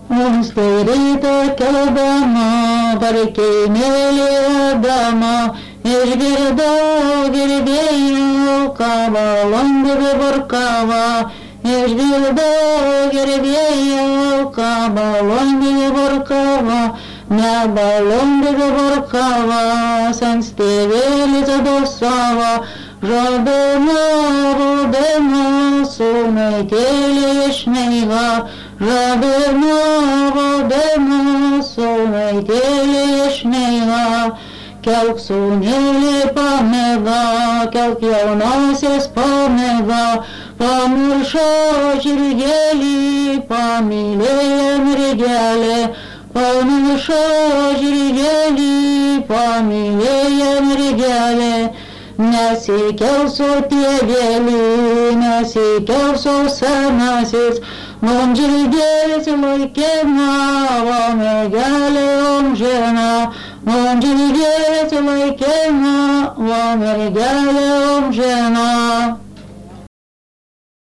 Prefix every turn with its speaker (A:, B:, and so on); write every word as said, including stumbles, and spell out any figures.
A: Unstairyta kelbama, barkiai mėly Adama, išgirdau girdėjau, ką valandų dabar kava, išgirdau girdėjau, ką valandų dabar kava, ne valandų dabar kava, senstėvėlis adosava, žadama, rudama, sunaitėlė išneiga, žadama, rudama, sunaitėlė išneiga, kelk sūnėlį pamėga, kelk jaunasis pamėga, pamiršo žirgelį, pamylėjo mergelė, pamiršo žirgelį, pamylėjo mergelė, nesikelso tėvelį, nesikelso senasis, man žirgelis laikina, o mergelė amžina, man žirgelis laikina, o mergelė amžina.